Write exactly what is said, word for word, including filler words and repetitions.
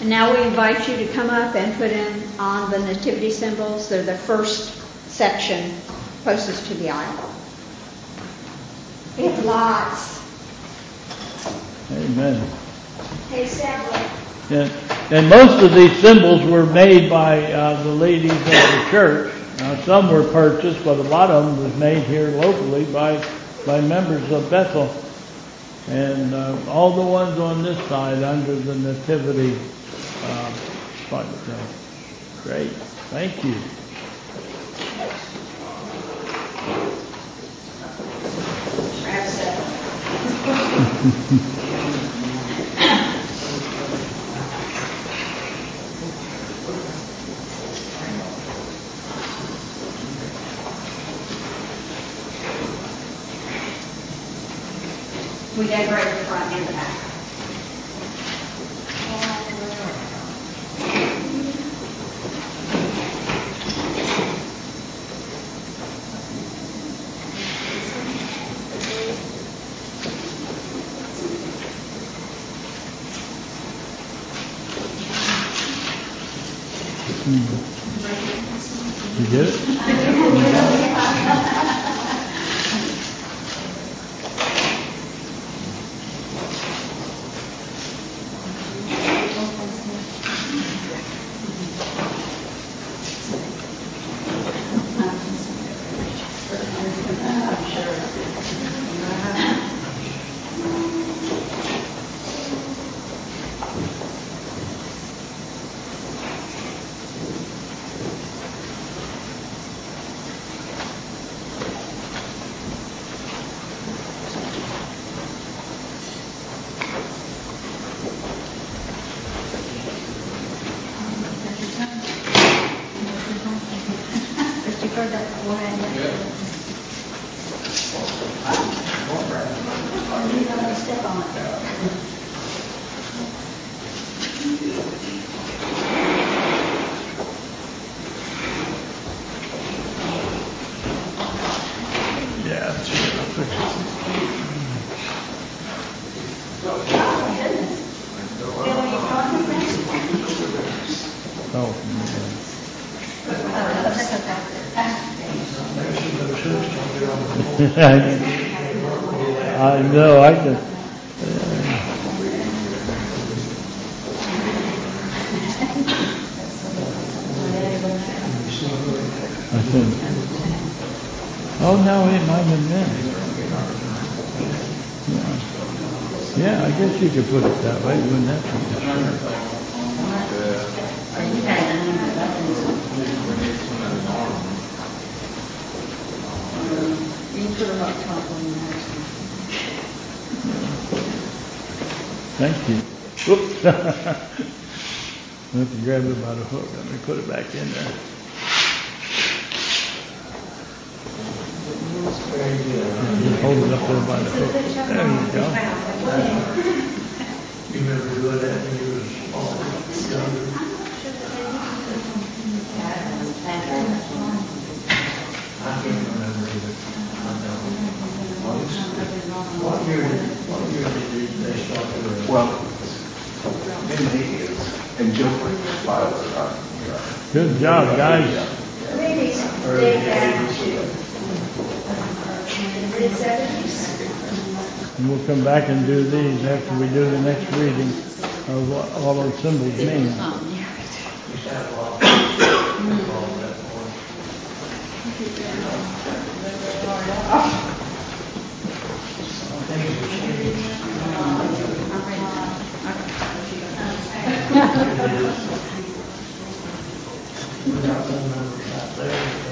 And now we invite you to come up and put in on the nativity symbols. They're the first section closest to the aisle. We have lots. Amen. Hey, Sabbath. And, and most of these symbols were made by uh, the ladies of the church. Now, some were purchased, but a lot of them was made here locally by by members of Bethel. And uh, all the ones on this side under the nativity uh, spot. Great. Thank you. We decorate the front and the back. You did it? I know, I can. I think. Oh no, it might have been then. Yeah. Yeah, I guess you could put it that way, wouldn't that be? Thank you. Oops. I have to grab it by the hook. Let me put it back in there. Just hold it up there by the hook. There you go. You remember doing that when you were small? I can't remember either. What year did, what year did they start doing it? Well, in the eighties, and Gilbert filed it. Good job, guys. And we'll come back and do these after we do the next reading of what all those symbols mean. We got one member out there.